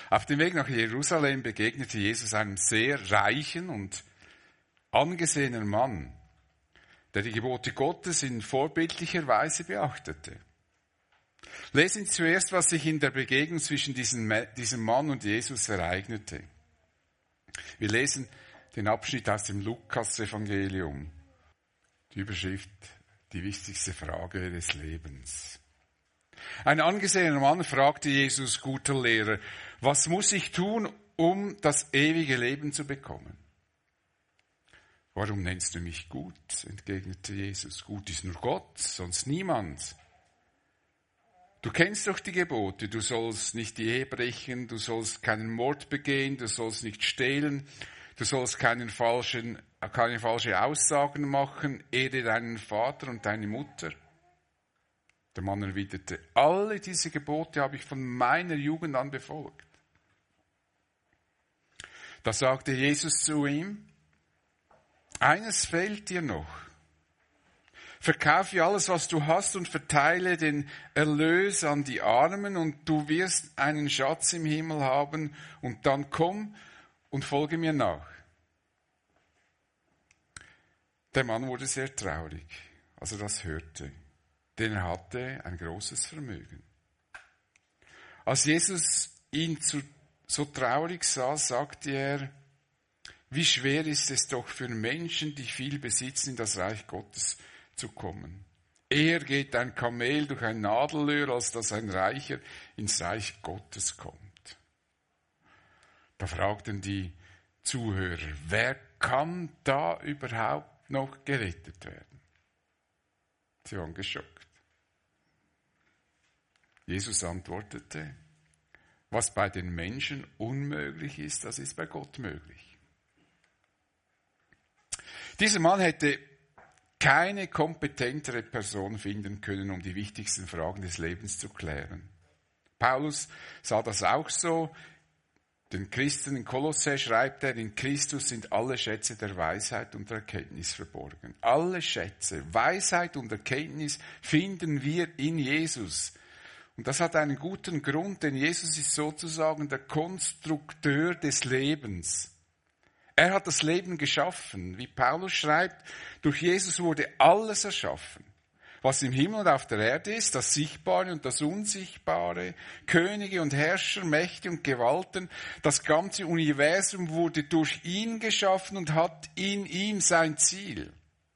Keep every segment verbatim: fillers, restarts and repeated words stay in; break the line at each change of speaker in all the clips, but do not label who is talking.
Auf dem Weg nach Jerusalem begegnete Jesus einem sehr reichen und angesehenen Mann, der die Gebote Gottes in vorbildlicher Weise beachtete. Lesen Sie zuerst, was sich in der Begegnung zwischen diesem, diesem Mann und Jesus ereignete. Wir lesen den Abschnitt aus dem Lukas-Evangelium. Die Überschrift, die wichtigste Frage des Lebens. Ein angesehener Mann fragte Jesus, guter Lehrer, was muss ich tun, um das ewige Leben zu bekommen? Warum nennst du mich gut? Entgegnete Jesus. Gut ist nur Gott, sonst niemand. Du kennst doch die Gebote. Du sollst nicht die Ehe brechen, du sollst keinen Mord begehen, du sollst nicht stehlen, du sollst keinen falschen, keine falschen Aussagen machen, ehre deinen Vater und deine Mutter. Der Mann erwiderte, alle diese Gebote habe ich von meiner Jugend an befolgt. Da sagte Jesus zu ihm, eines fehlt dir noch. Verkaufe alles, was du hast und verteile den Erlös an die Armen und du wirst einen Schatz im Himmel haben und dann komm und folge mir nach. Der Mann wurde sehr traurig, als er das hörte, denn er hatte ein großes Vermögen. Als Jesus ihn zu, so traurig sah, sagte er, wie schwer ist es doch für Menschen, die viel besitzen, in das Reich Gottes zu kommen. Eher geht ein Kamel durch ein Nadelöhr, als dass ein Reicher ins Reich Gottes kommt. Da fragten die Zuhörer, wer kann da überhaupt noch gerettet werden? Sie waren geschockt. Jesus antwortete, was bei den Menschen unmöglich ist, das ist bei Gott möglich. Dieser Mann hätte keine kompetentere Person finden können, um die wichtigsten Fragen des Lebens zu klären. Paulus sah das auch so. Den Christen in Kolossä schreibt er, in Christus sind alle Schätze der Weisheit und der Erkenntnis verborgen. Alle Schätze, Weisheit und Erkenntnis finden wir in Jesus. Und das hat einen guten Grund, denn Jesus ist sozusagen der Konstrukteur des Lebens. Er hat das Leben geschaffen. Wie Paulus schreibt, durch Jesus wurde alles erschaffen. Was im Himmel und auf der Erde ist, das Sichtbare und das Unsichtbare, Könige und Herrscher, Mächte und Gewalten, das ganze Universum wurde durch ihn geschaffen und hat in ihm sein Ziel.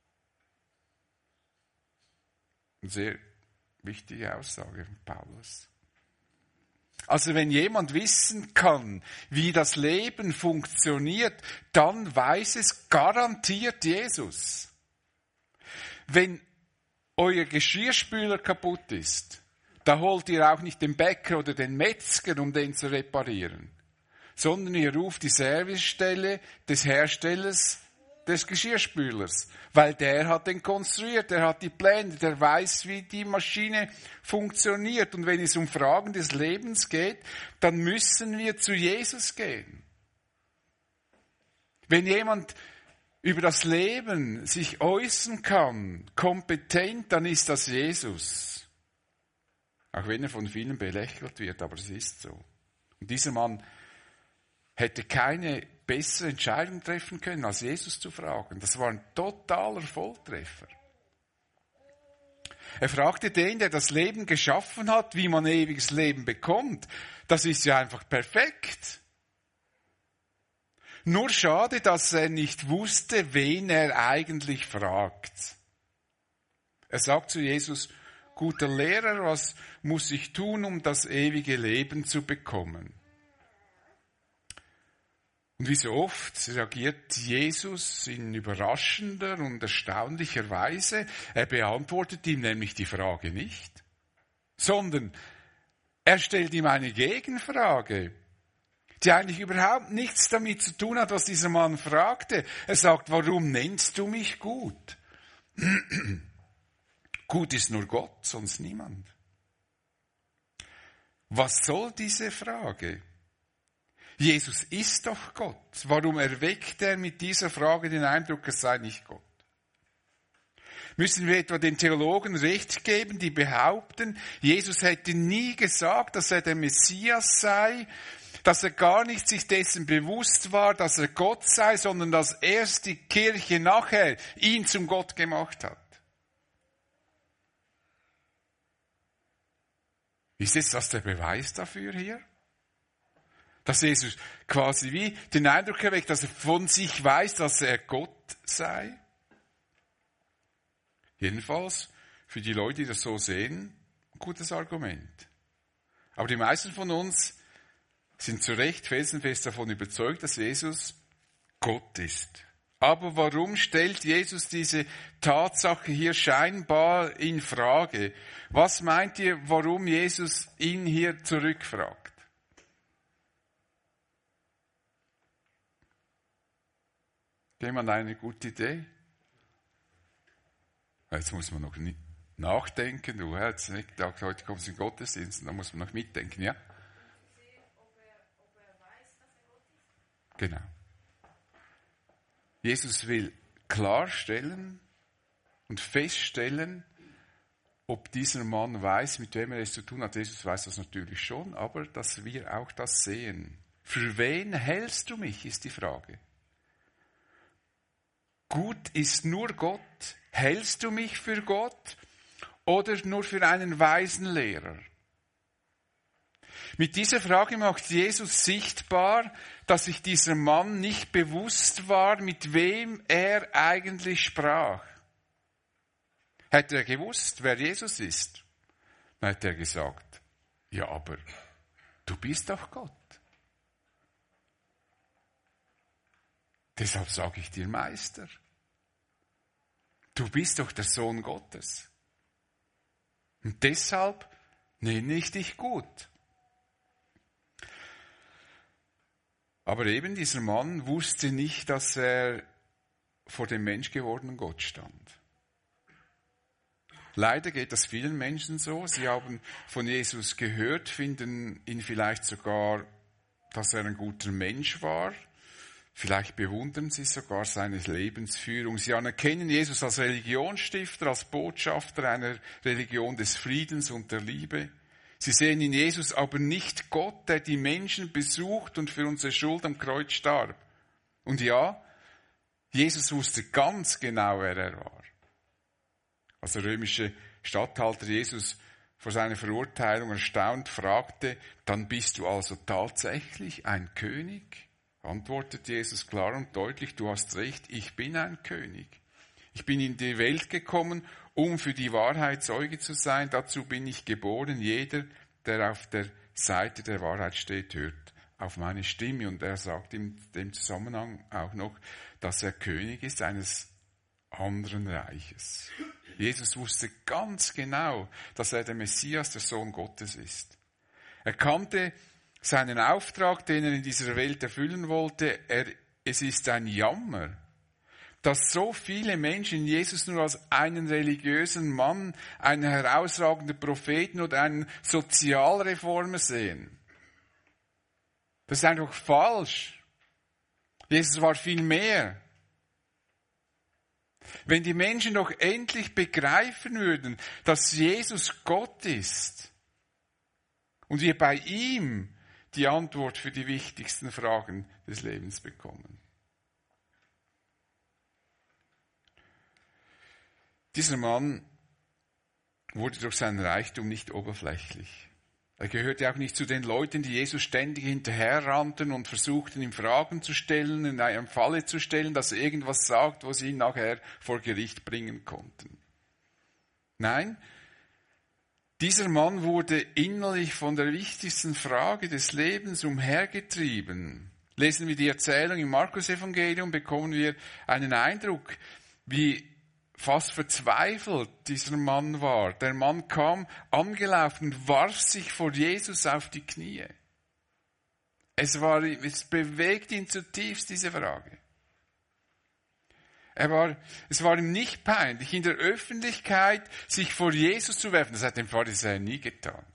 Eine sehr wichtige Aussage von Paulus. Also wenn jemand wissen kann, wie das Leben funktioniert, dann weiß es garantiert Jesus. Wenn euer Geschirrspüler kaputt ist, da holt ihr auch nicht den Bäcker oder den Metzger, um den zu reparieren, sondern ihr ruft die Servicestelle des Herstellers des Geschirrspülers, weil der hat den konstruiert, der hat die Pläne, der weiß, wie die Maschine funktioniert. Und wenn es um Fragen des Lebens geht, dann müssen wir zu Jesus gehen. Wenn jemand über das Leben sich äußern kann, kompetent, dann ist das Jesus. Auch wenn er von vielen belächelt wird, aber es ist so. Und dieser Mann hätte keine bessere Entscheidung treffen können, als Jesus zu fragen. Das war ein totaler Volltreffer. Er fragte den, der das Leben geschaffen hat, wie man ewiges Leben bekommt. Das ist ja einfach perfekt. Nur schade, dass er nicht wusste, wen er eigentlich fragt. Er sagt zu Jesus, guter Lehrer, was muss ich tun, um das ewige Leben zu bekommen? Und wie so oft reagiert Jesus in überraschender und erstaunlicher Weise. Er beantwortet ihm nämlich die Frage nicht, sondern er stellt ihm eine Gegenfrage, die eigentlich überhaupt nichts damit zu tun hat, was dieser Mann fragte. Er sagt, warum nennst du mich gut? Gut ist nur Gott, sonst niemand. Was soll diese Frage? Jesus ist doch Gott. Warum erweckt er mit dieser Frage den Eindruck, er sei nicht Gott? Müssen wir etwa den Theologen recht geben, die behaupten, Jesus hätte nie gesagt, dass er der Messias sei, dass er gar nicht sich dessen bewusst war, dass er Gott sei, sondern dass erst die Kirche nachher ihn zum Gott gemacht hat. Ist jetzt das der Beweis dafür hier? Dass Jesus quasi wie den Eindruck erweckt, dass er von sich weiß, dass er Gott sei? Jedenfalls, für die Leute, die das so sehen, ein gutes Argument. Aber die meisten von uns sind zu Recht felsenfest davon überzeugt, dass Jesus Gott ist. Aber warum stellt Jesus diese Tatsache hier scheinbar in Frage? Was meint ihr, warum Jesus ihn hier zurückfragt? Jemand eine gute Idee? Jetzt muss man noch nicht nachdenken. Du hast nicht gedacht, heute kommst du in den Gottesdienst, da muss man noch mitdenken, ja? Genau. Jesus will klarstellen und feststellen, ob dieser Mann weiß, mit wem er es zu tun hat. Jesus weiß das natürlich schon, aber dass wir auch das sehen. Für wen hältst du mich, ist die Frage. Gut ist nur Gott. Hältst du mich für Gott oder nur für einen weisen Lehrer? Mit dieser Frage macht Jesus sichtbar, dass sich dieser Mann nicht bewusst war, mit wem er eigentlich sprach. Hätte er gewusst, wer Jesus ist, dann hätte er gesagt, ja, aber du bist doch Gott. Deshalb sage ich dir Meister. Du bist doch der Sohn Gottes. Und deshalb nenne ich dich gut. Aber eben dieser Mann wusste nicht, dass er vor dem menschgewordenen Gott stand. Leider geht das vielen Menschen so. Sie haben von Jesus gehört, finden ihn vielleicht sogar, dass er ein guter Mensch war. Vielleicht bewundern sie sogar seine Lebensführung. Sie anerkennen Jesus als Religionsstifter, als Botschafter einer Religion des Friedens und der Liebe. Sie sehen in Jesus aber nicht Gott, der die Menschen besucht und für unsere Schuld am Kreuz starb. Und ja, Jesus wusste ganz genau, wer er war. Als der römische Statthalter Jesus vor seiner Verurteilung erstaunt fragte, dann bist du also tatsächlich ein König? Antwortet Jesus klar und deutlich, du hast recht, ich bin ein König. Ich bin in die Welt gekommen, um für die Wahrheit Zeuge zu sein. Dazu bin ich geboren. Jeder, der auf der Seite der Wahrheit steht, hört auf meine Stimme. Und er sagt in dem Zusammenhang auch noch, dass er König ist eines anderen Reiches. Jesus wusste ganz genau, dass er der Messias, der Sohn Gottes ist. Er kannte seinen Auftrag, den er in dieser Welt erfüllen wollte. Er, es ist ein Jammer, dass so viele Menschen Jesus nur als einen religiösen Mann, einen herausragenden Propheten oder einen Sozialreformer sehen. Das ist einfach falsch. Jesus war viel mehr. Wenn die Menschen doch endlich begreifen würden, dass Jesus Gott ist und wir bei ihm die Antwort für die wichtigsten Fragen des Lebens bekommen. Dieser Mann wurde durch seinen Reichtum nicht oberflächlich. Er gehörte auch nicht zu den Leuten, die Jesus ständig hinterherrannten und versuchten, ihm Fragen zu stellen, in eine Falle zu stellen, dass er irgendwas sagt, wo sie ihn nachher vor Gericht bringen konnten. Nein, dieser Mann wurde innerlich von der wichtigsten Frage des Lebens umhergetrieben. Lesen wir die Erzählung im Markus-Evangelium, bekommen wir einen Eindruck, wie fast verzweifelt dieser Mann war. Der Mann kam angelaufen und warf sich vor Jesus auf die Knie. Es war, es bewegt ihn zutiefst, diese Frage. Er war, es war ihm nicht peinlich, in der Öffentlichkeit sich vor Jesus zu werfen. Das hat dem Pharisäer nie getan.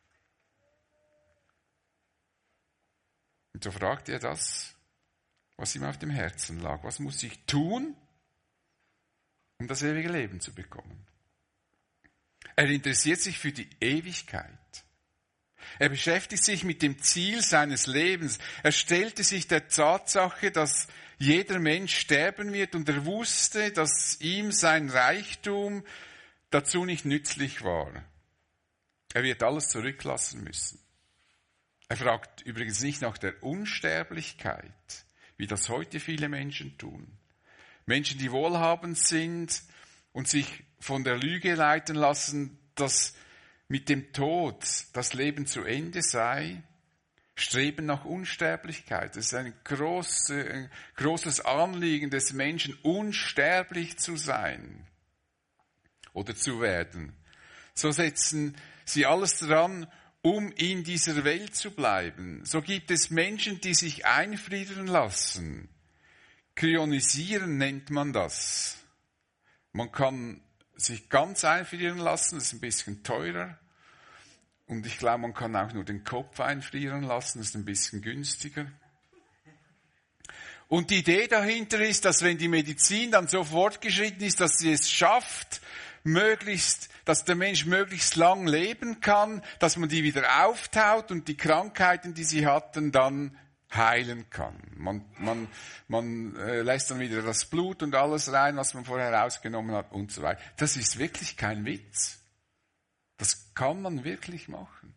Und so fragte er das, was ihm auf dem Herzen lag. Was muss ich tun, um das ewige Leben zu bekommen? Er interessiert sich für die Ewigkeit. Er beschäftigt sich mit dem Ziel seines Lebens. Er stellte sich der Tatsache, dass jeder Mensch sterben wird, und er wusste, dass ihm sein Reichtum dazu nicht nützlich war. Er wird alles zurücklassen müssen. Er fragt übrigens nicht nach der Unsterblichkeit, wie das heute viele Menschen tun. Menschen, die wohlhabend sind und sich von der Lüge leiten lassen, dass mit dem Tod das Leben zu Ende sei, streben nach Unsterblichkeit. Das ist ein, groß, ein großes Anliegen des Menschen, unsterblich zu sein oder zu werden. So setzen sie alles daran, um in dieser Welt zu bleiben. So gibt es Menschen, die sich einfrieren lassen. Kryonisieren nennt man das. Man kann sich ganz einfrieren lassen, das ist ein bisschen teurer. Und ich glaube, man kann auch nur den Kopf einfrieren lassen, das ist ein bisschen günstiger. Und die Idee dahinter ist, dass wenn die Medizin dann so fortgeschritten ist, dass sie es schafft, möglichst, dass der Mensch möglichst lang leben kann, dass man die wieder auftaut und die Krankheiten, die sie hatten, dann heilen kann. Man, man, man äh, lässt dann wieder das Blut und alles rein, was man vorher rausgenommen hat und so weiter. Das ist wirklich kein Witz. Das kann man wirklich machen.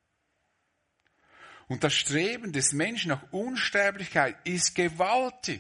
Und das Streben des Menschen nach Unsterblichkeit ist gewaltig.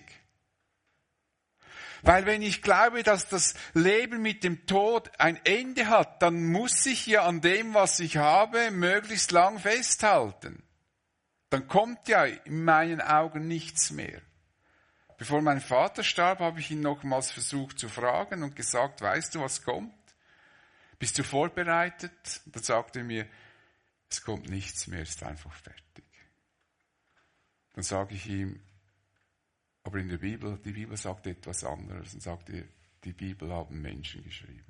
Weil wenn ich glaube, dass das Leben mit dem Tod ein Ende hat, dann muss ich ja an dem, was ich habe, möglichst lang festhalten. Dann kommt ja in meinen Augen nichts mehr. Bevor mein Vater starb, habe ich ihn nochmals versucht zu fragen und gesagt, weißt du, was kommt? Bist du vorbereitet? Dann sagte er mir, es kommt nichts mehr, ist einfach fertig. Dann sage ich ihm, aber in der Bibel, die Bibel sagt etwas anderes. Und sagte, die Bibel haben Menschen geschrieben.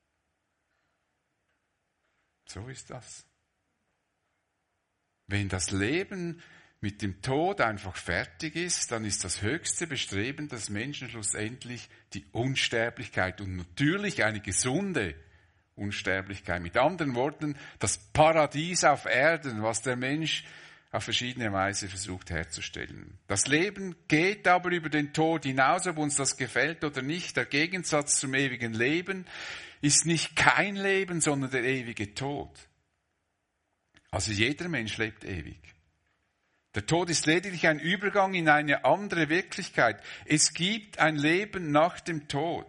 So ist das. Wenn das Leben mit dem Tod einfach fertig ist, dann ist das höchste Bestreben des Menschen schlussendlich die Unsterblichkeit und natürlich eine gesunde Unsterblichkeit. Mit anderen Worten, das Paradies auf Erden, was der Mensch auf verschiedene Weise versucht herzustellen. Das Leben geht aber über den Tod hinaus, ob uns das gefällt oder nicht. Der Gegensatz zum ewigen Leben ist nicht kein Leben, sondern der ewige Tod. Also jeder Mensch lebt ewig. Der Tod ist lediglich ein Übergang in eine andere Wirklichkeit. Es gibt ein Leben nach dem Tod.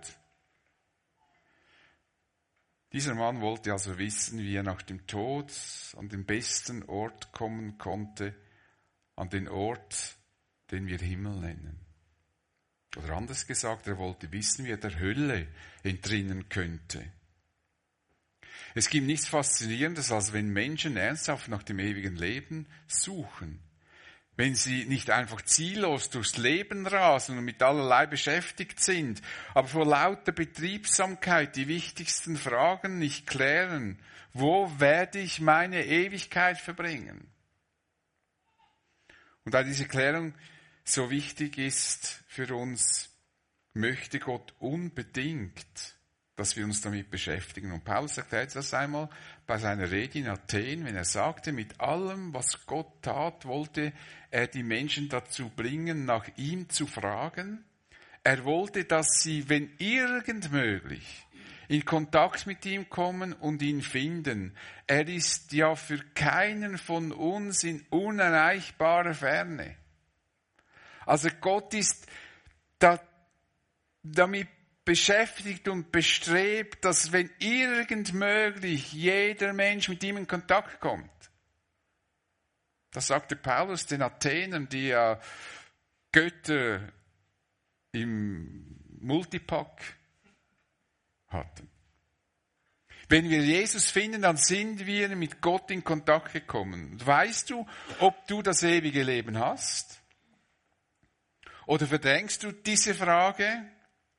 Dieser Mann wollte also wissen, wie er nach dem Tod an den besten Ort kommen konnte, an den Ort, den wir Himmel nennen. Oder anders gesagt, er wollte wissen, wie er der Hölle entrinnen könnte. Es gibt nichts Faszinierendes, als wenn Menschen ernsthaft nach dem ewigen Leben suchen. Wenn sie nicht einfach ziellos durchs Leben rasen und mit allerlei beschäftigt sind, aber vor lauter Betriebsamkeit die wichtigsten Fragen nicht klären. Wo werde ich meine Ewigkeit verbringen? Und da diese Klärung so wichtig ist für uns, möchte Gott unbedingt, dass wir uns damit beschäftigen. Und Paulus erklärt das einmal bei seiner Rede in Athen, wenn er sagte, mit allem, was Gott tat, wollte er die Menschen dazu bringen, nach ihm zu fragen. Er wollte, dass sie, wenn irgend möglich, in Kontakt mit ihm kommen und ihn finden. Er ist ja für keinen von uns in unerreichbarer Ferne. Also Gott ist da, damit beschäftigt und bestrebt, dass wenn irgend möglich jeder Mensch mit ihm in Kontakt kommt. Das sagte Paulus den Athenern, die ja Götter im Multipack hatten. Wenn wir Jesus finden, dann sind wir mit Gott in Kontakt gekommen. Weißt du, ob du das ewige Leben hast? Oder verdrängst du diese Frage?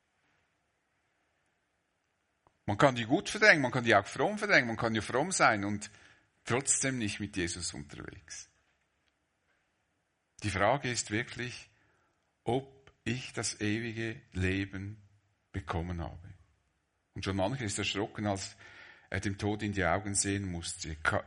Man kann die gut verdrängen, man kann die auch fromm verdrängen, man kann ja fromm sein und trotzdem nicht mit Jesus unterwegs. Die Frage ist wirklich, ob ich das ewige Leben bekommen habe. Und schon mancher ist erschrocken, als er dem Tod in die Augen sehen musste.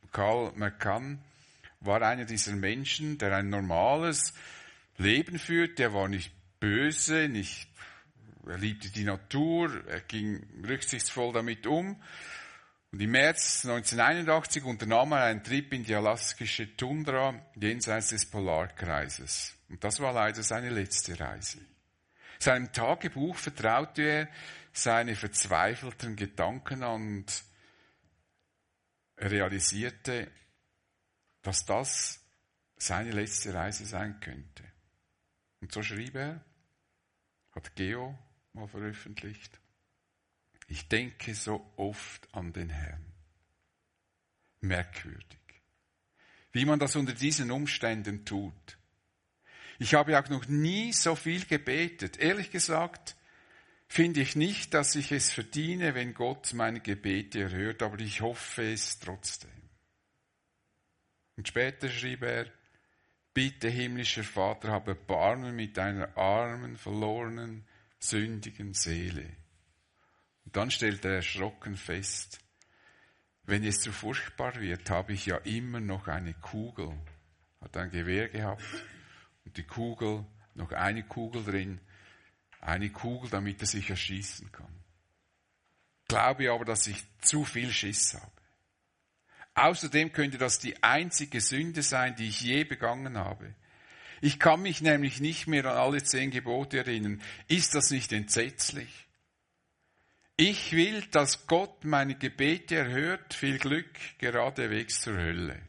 Karl McCann war einer dieser Menschen, der ein normales Leben führt. Er war nicht böse, nicht, er liebte die Natur, er ging rücksichtsvoll damit um. Und im März neunzehnhunderteinundachtzig unternahm er einen Trip in die alaskische Tundra jenseits des Polarkreises. Und das war leider seine letzte Reise. Seinem Tagebuch vertraute er seine verzweifelten Gedanken an und er realisierte, dass das seine letzte Reise sein könnte. Und so schrieb er, hat Geo mal veröffentlicht, ich denke so oft an den Herrn. Merkwürdig, wie man das unter diesen Umständen tut. Ich habe auch noch nie so viel gebetet. Ehrlich gesagt finde ich nicht, dass ich es verdiene, wenn Gott meine Gebete erhört, aber ich hoffe es trotzdem. Und später schrieb er, bitte himmlischer Vater, habe Erbarmen mit einer armen, verlorenen, sündigen Seele. Und dann stellt er erschrocken fest, wenn es zu furchtbar wird, habe ich ja immer noch eine Kugel. Hat ein Gewehr gehabt und die Kugel, noch eine Kugel drin, eine Kugel, damit er sich erschießen kann. Glaube aber, dass ich zu viel Schiss habe. Außerdem könnte das die einzige Sünde sein, die ich je begangen habe. Ich kann mich nämlich nicht mehr an alle zehn Gebote erinnern. Ist das nicht entsetzlich? Ich will, dass Gott meine Gebete erhört. Viel Glück, geradewegs zur Hölle.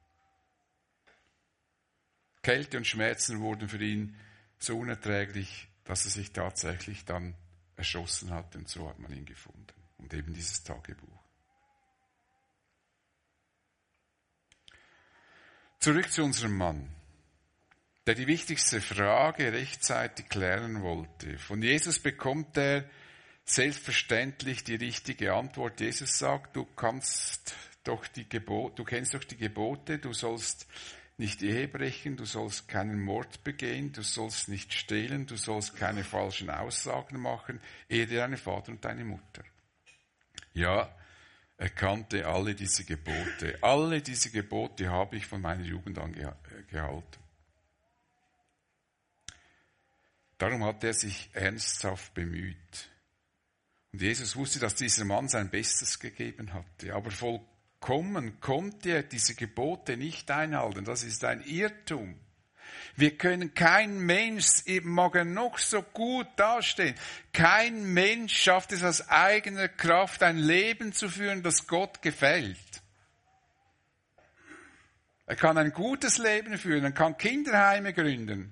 Kälte und Schmerzen wurden für ihn so unerträglich, dass er sich tatsächlich dann erschossen hat. Und so hat man ihn gefunden. Und eben dieses Tagebuch. Zurück zu unserem Mann, der die wichtigste Frage rechtzeitig klären wollte. Von Jesus bekommt er selbstverständlich die richtige Antwort. Jesus sagt, du kannst doch die Gebote, du kennst doch die Gebote, du sollst nicht Ehe brechen, du sollst keinen Mord begehen, du sollst nicht stehlen, du sollst keine falschen Aussagen machen, ehre deinen Vater und deine Mutter. Ja, er kannte alle diese Gebote. Alle diese Gebote habe ich von meiner Jugend an gehalten. Darum hat er sich ernsthaft bemüht. Und Jesus wusste, dass dieser Mann sein Bestes gegeben hatte. Aber vollkommen konnte er diese Gebote nicht einhalten. Das ist ein Irrtum. Wir können, kein Mensch, mag er noch so gut dastehen, kein Mensch schafft es aus eigener Kraft, ein Leben zu führen, das Gott gefällt. Er kann ein gutes Leben führen, er kann Kinderheime gründen.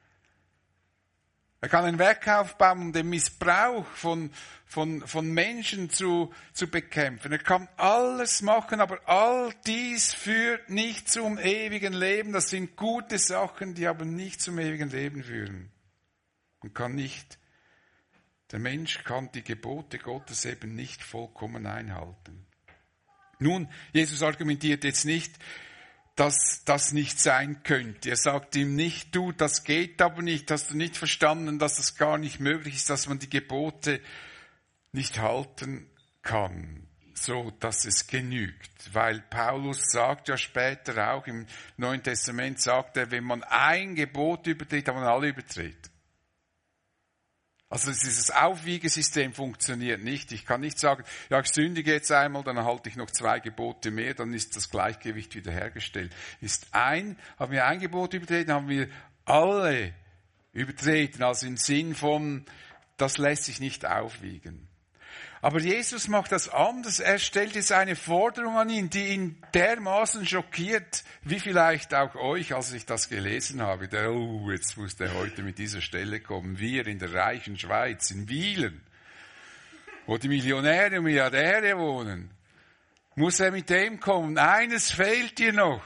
Er kann ein Werk aufbauen, um den Missbrauch von, von, von Menschen zu, zu bekämpfen. Er kann alles machen, aber all dies führt nicht zum ewigen Leben. Das sind gute Sachen, die aber nicht zum ewigen Leben führen. Und kann nicht, der Mensch kann die Gebote Gottes eben nicht vollkommen einhalten. Nun, Jesus argumentiert jetzt nicht, dass das nicht sein könnte. Er sagt ihm nicht, du, das geht aber nicht, hast du nicht verstanden, dass es gar nicht möglich ist, dass man die Gebote nicht halten kann, so dass es genügt. Weil Paulus sagt ja später auch im Neuen Testament, sagt er, wenn man ein Gebot übertritt, hat man alle übertreten. Also dieses Aufwiegesystem funktioniert nicht. Ich kann nicht sagen, ja, ich sündige jetzt einmal, dann halte ich noch zwei Gebote mehr, dann ist das Gleichgewicht wiederhergestellt. Ist ein, haben wir ein Gebot übertreten, haben wir alle übertreten, also im Sinn von, das lässt sich nicht aufwiegen. Aber Jesus macht das anders. Er stellt jetzt eine Forderung an ihn, die ihn dermaßen schockiert, wie vielleicht auch euch, als ich das gelesen habe. Der, oh, jetzt muss der heute mit dieser Stelle kommen. Wir in der reichen Schweiz, in Wielen, wo die Millionäre und Milliardäre wohnen. Muss er mit dem kommen? Eines fehlt dir noch.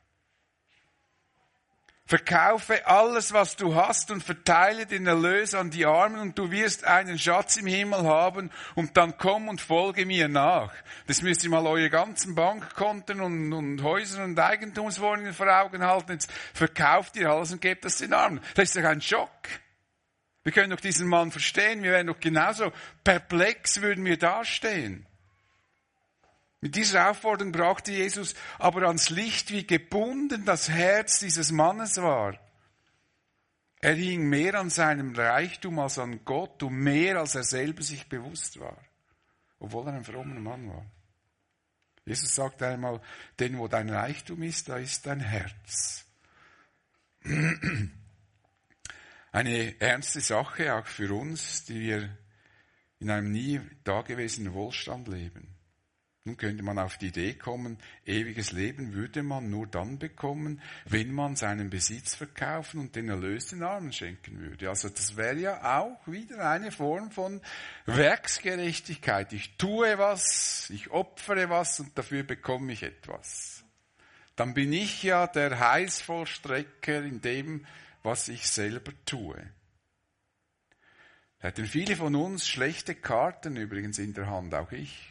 Verkaufe alles, was du hast und verteile den Erlös an die Armen und du wirst einen Schatz im Himmel haben und dann komm und folge mir nach. Das müsst ihr mal eure ganzen Bankkonten und, und Häuser und Eigentumswohnungen vor Augen halten. Jetzt verkauft ihr alles und gebt das den Armen. Das ist doch ein Schock. Wir können doch diesen Mann verstehen. Wir wären doch genauso perplex, würden wir dastehen. Mit dieser Aufforderung brachte Jesus aber ans Licht, wie gebunden das Herz dieses Mannes war. Er hing mehr an seinem Reichtum als an Gott und mehr als er selber sich bewusst war, obwohl er ein frommer Mann war. Jesus sagt einmal, denn wo dein Reichtum ist, da ist dein Herz. Eine ernste Sache auch für uns, die wir in einem nie dagewesenen Wohlstand leben. Nun könnte man auf die Idee kommen, ewiges Leben würde man nur dann bekommen, wenn man seinen Besitz verkaufen und den Erlös den Armen schenken würde. Also das wäre ja auch wieder eine Form von Werksgerechtigkeit. Ich tue was, ich opfere was und dafür bekomme ich etwas. Dann bin ich ja der Heilsvollstrecker in dem, was ich selber tue. Da hätten viele von uns schlechte Karten übrigens in der Hand, auch ich.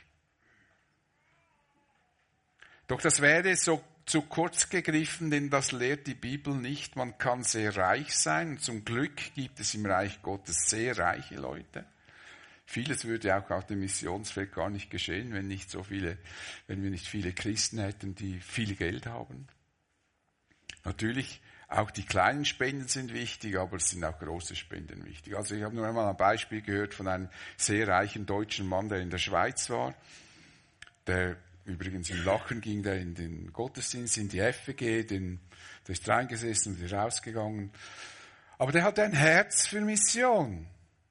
Doch das wäre so zu kurz gegriffen, denn das lehrt die Bibel nicht. Man kann sehr reich sein und zum Glück gibt es im Reich Gottes sehr reiche Leute. Vieles würde auch auf dem Missionsfeld gar nicht geschehen, wenn nicht so viele, wenn wir nicht viele Christen hätten, die viel Geld haben. Natürlich, auch die kleinen Spenden sind wichtig, aber es sind auch große Spenden wichtig. Also ich habe nur einmal ein Beispiel gehört von einem sehr reichen deutschen Mann, der in der Schweiz war, der übrigens im Lachen ging der in den Gottesdienst, in die F W G, den, der ist reingesessen und wieder rausgegangen. Aber der hatte ein Herz für Mission.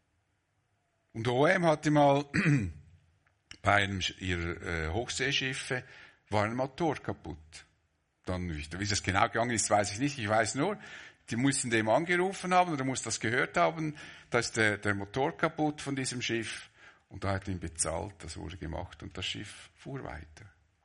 Und O M hatte mal bei einem ihrer äh, Hochseeschiffe war ein Motor kaputt. Dann, wie das genau gegangen ist, weiß ich nicht. Ich weiß nur, die mussten dem angerufen haben oder muss das gehört haben, da ist der, der Motor kaputt von diesem Schiff. Und da hat er ihn bezahlt, das wurde gemacht und das Schiff fuhr weiter.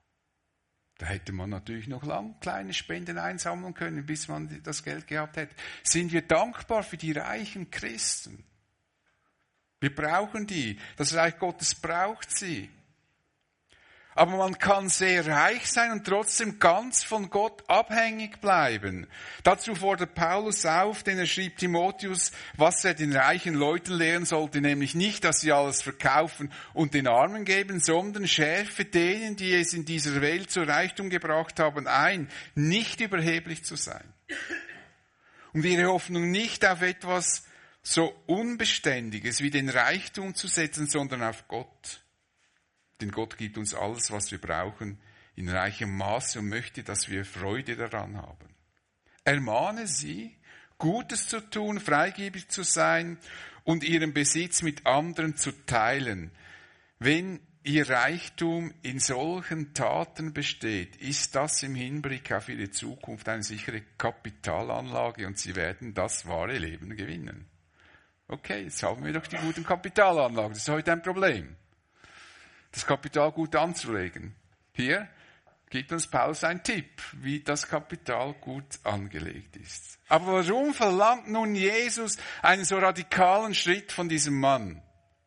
Da hätte man natürlich noch lang kleine Spenden einsammeln können, bis man das Geld gehabt hätte. Sind wir dankbar für die reichen Christen? Wir brauchen die. Das Reich Gottes braucht sie. Aber man kann sehr reich sein und trotzdem ganz von Gott abhängig bleiben. Dazu fordert Paulus auf, denn er schrieb Timotheus, was er den reichen Leuten lehren sollte, nämlich nicht, dass sie alles verkaufen und den Armen geben, sondern schärfe denen, die es in dieser Welt zu Reichtum gebracht haben, ein, nicht überheblich zu sein. Und ihre Hoffnung nicht auf etwas so Unbeständiges wie den Reichtum zu setzen, sondern auf Gott. Denn Gott gibt uns alles, was wir brauchen, in reichem Maße und möchte, dass wir Freude daran haben. Ermahne sie, Gutes zu tun, freigebig zu sein und ihren Besitz mit anderen zu teilen. Wenn ihr Reichtum in solchen Taten besteht, ist das im Hinblick auf ihre Zukunft eine sichere Kapitalanlage und sie werden das wahre Leben gewinnen. Okay, jetzt haben wir doch die guten Kapitalanlagen. Das ist heute ein Problem, das Kapital gut anzulegen. Hier gibt uns Paulus einen Tipp, wie das Kapital gut angelegt ist. Aber warum verlangt nun Jesus einen so radikalen Schritt von diesem Mann?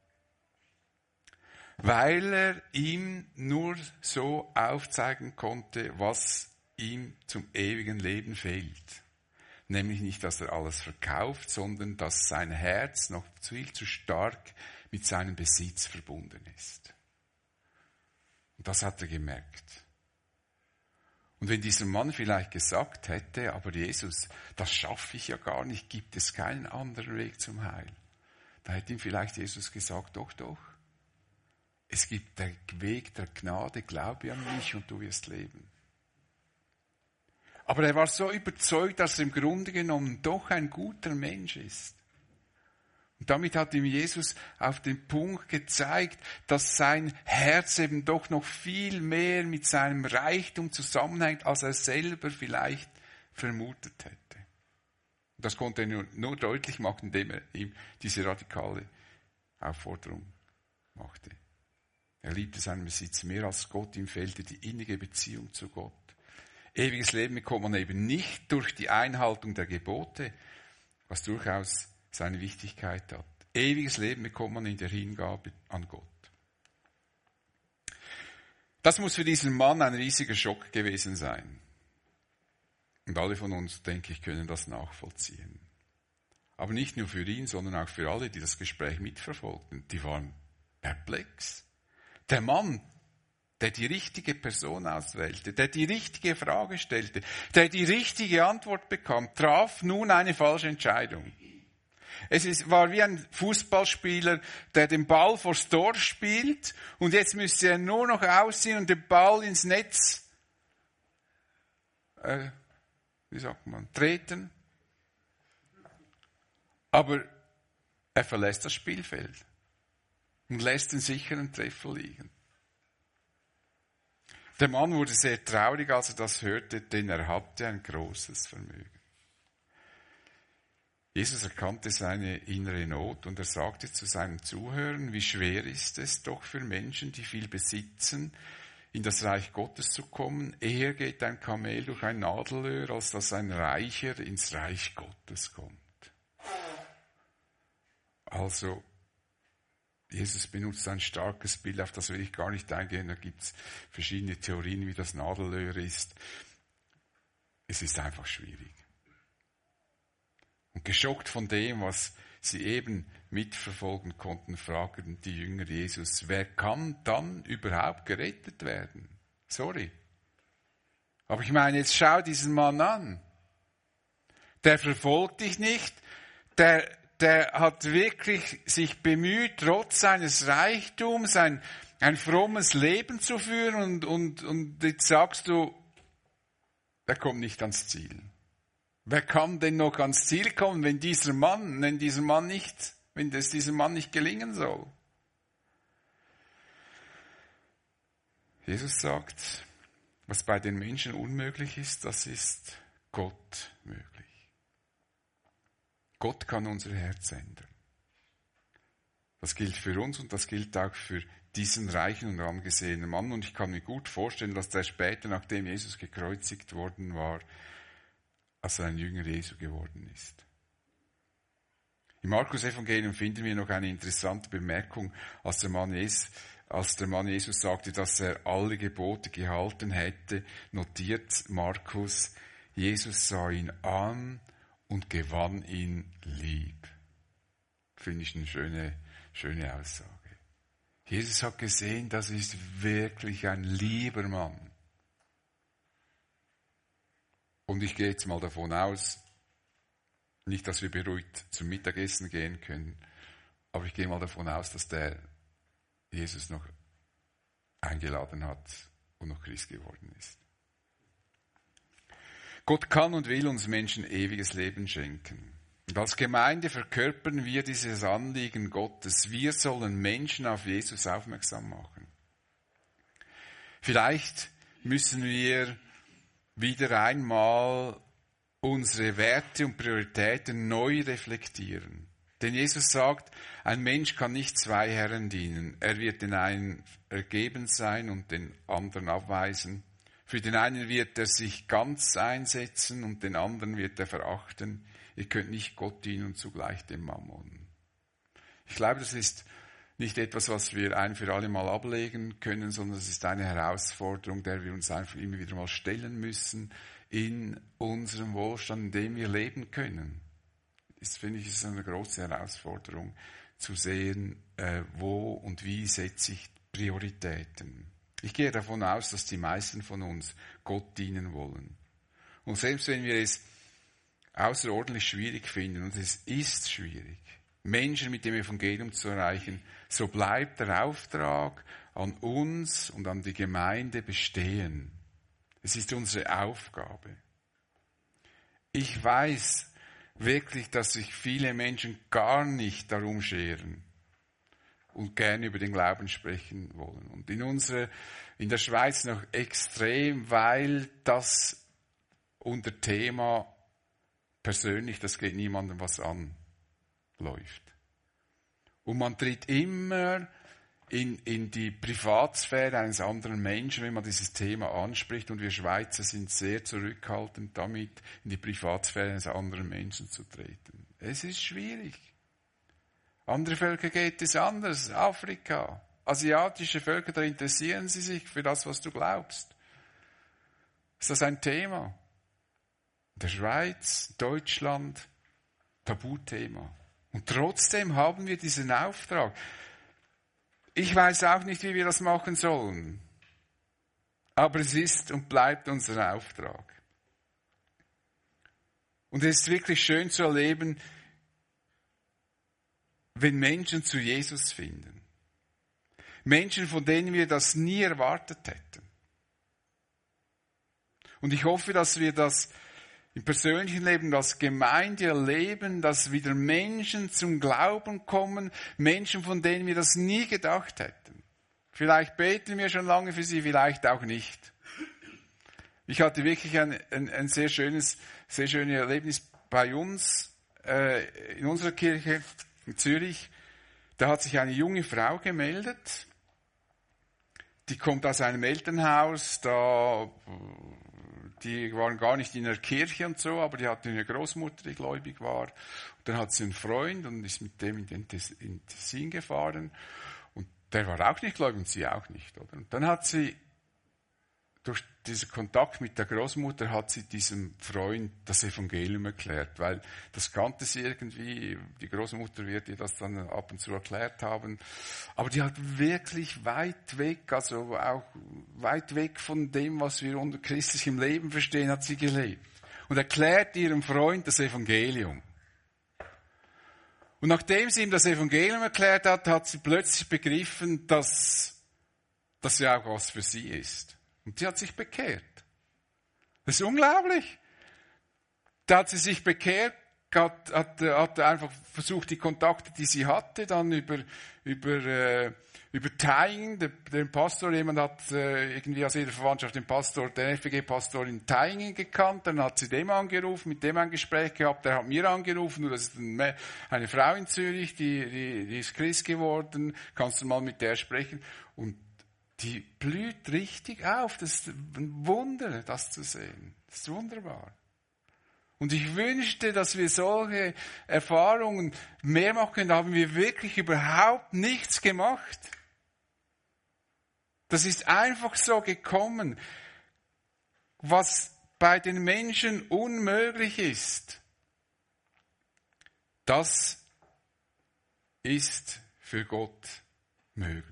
Weil er ihm nur so aufzeigen konnte, was ihm zum ewigen Leben fehlt. Nämlich nicht, dass er alles verkauft, sondern dass sein Herz noch viel zu stark mit seinem Besitz verbunden ist. Und das hat er gemerkt. Und wenn dieser Mann vielleicht gesagt hätte, aber Jesus, das schaffe ich ja gar nicht, gibt es keinen anderen Weg zum Heil, da hätte ihm vielleicht Jesus gesagt, doch, doch, es gibt den Weg der Gnade, glaube an mich und du wirst leben. Aber er war so überzeugt, dass er im Grunde genommen doch ein guter Mensch ist. Und damit hat ihm Jesus auf den Punkt gezeigt, dass sein Herz eben doch noch viel mehr mit seinem Reichtum zusammenhängt, als er selber vielleicht vermutet hätte. Und das konnte er nur, nur deutlich machen, indem er ihm diese radikale Aufforderung machte. Er liebte seinen Besitz mehr als Gott, ihm fehlte die innige Beziehung zu Gott. Ewiges Leben bekommt man eben nicht durch die Einhaltung der Gebote, was durchaus seine Wichtigkeit hat. Ewiges Leben bekommt man in der Hingabe an Gott. Das muss für diesen Mann ein riesiger Schock gewesen sein. Und alle von uns, denke ich, können das nachvollziehen. Aber nicht nur für ihn, sondern auch für alle, die das Gespräch mitverfolgten. Die waren perplex. Der Mann, der die richtige Person auswählte, der die richtige Frage stellte, der die richtige Antwort bekam, traf nun eine falsche Entscheidung. Es ist, war wie ein Fußballspieler, der den Ball vors Tor spielt und jetzt müsste er nur noch ausziehen und den Ball ins Netz, äh, wie sagt man, treten. Aber er verlässt das Spielfeld und lässt den sicheren Treffer liegen. Der Mann wurde sehr traurig, als er das hörte, denn er hatte ein großes Vermögen. Jesus erkannte seine innere Not und er sagte zu seinen Zuhörern, wie schwer ist es doch für Menschen, die viel besitzen, in das Reich Gottes zu kommen. Eher geht ein Kamel durch ein Nadelöhr, als dass ein Reicher ins Reich Gottes kommt. Also, Jesus benutzt ein starkes Bild, auf das will ich gar nicht eingehen. Da gibt es verschiedene Theorien, wie das Nadelöhr ist. Es ist einfach schwierig. Und geschockt von dem, was sie eben mitverfolgen konnten, fragten die Jünger Jesus, wer kann dann überhaupt gerettet werden? Sorry. Aber ich meine, jetzt schau diesen Mann an. Der verfolgt dich nicht, der Der hat wirklich sich bemüht, trotz seines Reichtums ein, ein frommes Leben zu führen und, und, und jetzt sagst du, er kommt nicht ans Ziel. Wer kann denn noch ans Ziel kommen, wenn dieser Mann, wenn dieser Mann nicht, wenn es diesem Mann nicht gelingen soll? Jesus sagt, was bei den Menschen unmöglich ist, das ist Gott möglich. Gott kann unser Herz ändern. Das gilt für uns und das gilt auch für diesen reichen und angesehenen Mann. Und ich kann mir gut vorstellen, dass der später, nachdem Jesus gekreuzigt worden war, als er ein Jünger Jesu geworden ist. Im Markus-Evangelium finden wir noch eine interessante Bemerkung, als der Mann Jesus, als der Mann Jesus sagte, dass er alle Gebote gehalten hätte, notiert Markus, Jesus sah ihn an und gewann ihn lieb. Finde ich eine schöne, schöne Aussage. Jesus hat gesehen, das ist wirklich ein lieber Mann. Und ich gehe jetzt mal davon aus, nicht, dass wir beruhigt zum Mittagessen gehen können, aber ich gehe mal davon aus, dass der Jesus noch eingeladen hat und noch Christ geworden ist. Gott kann und will uns Menschen ewiges Leben schenken. Und als Gemeinde verkörpern wir dieses Anliegen Gottes. Wir sollen Menschen auf Jesus aufmerksam machen. Vielleicht müssen wir wieder einmal unsere Werte und Prioritäten neu reflektieren. Denn Jesus sagt, ein Mensch kann nicht zwei Herren dienen. Er wird den einen ergeben sein und den anderen abweisen. Für den einen wird er sich ganz einsetzen und den anderen wird er verachten. Ihr könnt nicht Gott dienen und zugleich dem Mammon. Ich glaube, das ist nicht etwas, was wir ein für alle Mal ablegen können, sondern es ist eine Herausforderung, der wir uns einfach immer wieder mal stellen müssen in unserem Wohlstand, in dem wir leben können. Das finde ich ist eine große Herausforderung, zu sehen, äh, wo und wie setze ich Prioritäten. Ich gehe davon aus, dass die meisten von uns Gott dienen wollen. Und selbst wenn wir es außerordentlich schwierig finden, und es ist schwierig, Menschen mit dem Evangelium zu erreichen, so bleibt der Auftrag an uns und an die Gemeinde bestehen. Es ist unsere Aufgabe. Ich weiß wirklich, dass sich viele Menschen gar nicht darum scheren und gerne über den Glauben sprechen wollen. Und in unserer, in der Schweiz noch extrem, weil das unter Thema persönlich, das geht niemandem was an, läuft. Und man tritt immer in, in die Privatsphäre eines anderen Menschen, wenn man dieses Thema anspricht. Und wir Schweizer sind sehr zurückhaltend damit, in die Privatsphäre eines anderen Menschen zu treten. Es ist schwierig. Andere Völker geht es anders. Afrika, asiatische Völker, da interessieren sie sich für das, was du glaubst. Ist das ein Thema? In der Schweiz, Deutschland, Tabuthema. Und trotzdem haben wir diesen Auftrag. Ich weiß auch nicht, wie wir das machen sollen. Aber es ist und bleibt unser Auftrag. Und es ist wirklich schön zu erleben, wenn Menschen zu Jesus finden. Menschen, von denen wir das nie erwartet hätten. Und ich hoffe, dass wir das im persönlichen Leben, als Gemeinde erleben, dass wieder Menschen zum Glauben kommen, Menschen, von denen wir das nie gedacht hätten. Vielleicht beten wir schon lange für sie, vielleicht auch nicht. Ich hatte wirklich ein, ein, ein sehr schönes, sehr schönes Erlebnis bei uns, äh, in unserer Kirche in Zürich. Da hat sich eine junge Frau gemeldet. Die kommt aus einem Elternhaus, da, die waren gar nicht in der Kirche und so, aber die hatte eine Großmutter, die gläubig war. Und dann hat sie einen Freund und ist mit dem in den Tessin gefahren. Und der war auch nicht gläubig und sie auch nicht, oder? Und dann hat sie durch diesen Kontakt mit der Großmutter hat sie diesem Freund das Evangelium erklärt, weil das kannte sie irgendwie, die Großmutter wird ihr das dann ab und zu erklärt haben, aber die hat wirklich weit weg, also auch weit weg von dem, was wir unter christlichem Leben verstehen, hat sie gelebt und erklärt ihrem Freund das Evangelium. Und nachdem sie ihm das Evangelium erklärt hat, hat sie plötzlich begriffen, dass das ja auch was für sie ist. Und sie hat sich bekehrt. Das ist unglaublich. Da hat sie sich bekehrt, hat, hat, hat einfach versucht, die Kontakte, die sie hatte, dann über, über, äh, über Thaingen, den, den Pastor, jemand hat äh, irgendwie aus ihrer Verwandtschaft den Pastor, den F P G-Pastor in Thaingen gekannt, dann hat sie dem angerufen, mit dem ein Gespräch gehabt, der hat mir angerufen, das ist eine, eine Frau in Zürich, die, die, die ist Christ geworden, kannst du mal mit der sprechen? Und die blüht richtig auf. Das ist ein Wunder, das zu sehen. Das ist wunderbar. Und ich wünschte, dass wir solche Erfahrungen mehr machen können. Da haben wir wirklich überhaupt nichts gemacht. Das ist einfach so gekommen. Was bei den Menschen unmöglich ist, das ist für Gott möglich.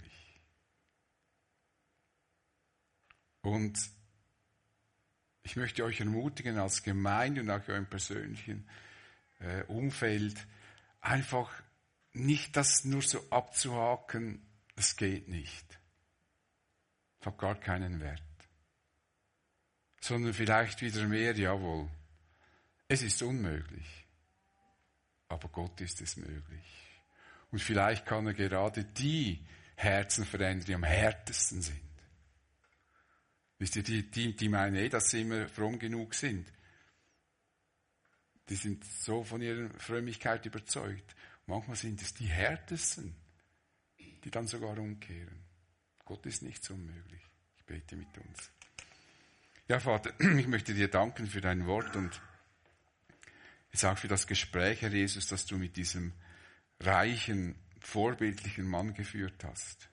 Und ich möchte euch ermutigen, als Gemeinde und auch eurem persönlichen äh, Umfeld, einfach nicht das nur so abzuhaken, das geht nicht. Das hat gar keinen Wert. Sondern vielleicht wieder mehr, jawohl, es ist unmöglich, aber Gott ist es möglich. Und vielleicht kann er gerade die Herzen verändern, die am härtesten sind. Wisst ihr, die, die, die meinen eh, dass sie immer fromm genug sind. Die sind so von ihrer Frömmigkeit überzeugt. Manchmal sind es die Härtesten, die dann sogar umkehren. Gott ist nichts unmöglich. Ich bete mit uns. Ja, Vater, ich möchte dir danken für dein Wort und jetzt auch für das Gespräch, Herr Jesus, das du mit diesem reichen, vorbildlichen Mann geführt hast.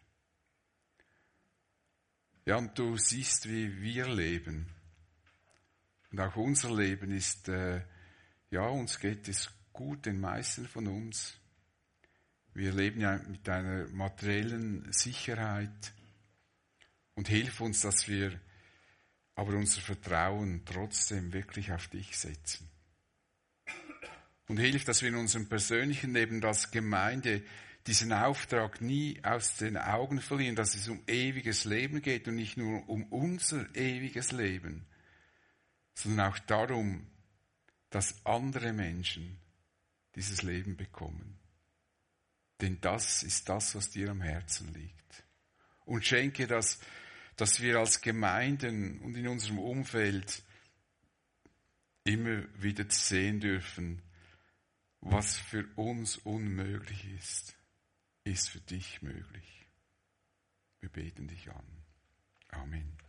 Ja, und du siehst, wie wir leben. Und auch unser Leben ist, äh, ja, uns geht es gut, den meisten von uns. Wir leben ja mit einer materiellen Sicherheit. Und hilf uns, dass wir aber unser Vertrauen trotzdem wirklich auf dich setzen. Und hilf, dass wir in unserem persönlichen Leben als Gemeinde diesen Auftrag nie aus den Augen verlieren, dass es um ewiges Leben geht und nicht nur um unser ewiges Leben, sondern auch darum, dass andere Menschen dieses Leben bekommen. Denn das ist das, was dir am Herzen liegt. Und schenke das, dass wir als Gemeinden und in unserem Umfeld immer wieder sehen dürfen, was für uns unmöglich ist, ist für dich möglich. Wir beten dich an. Amen.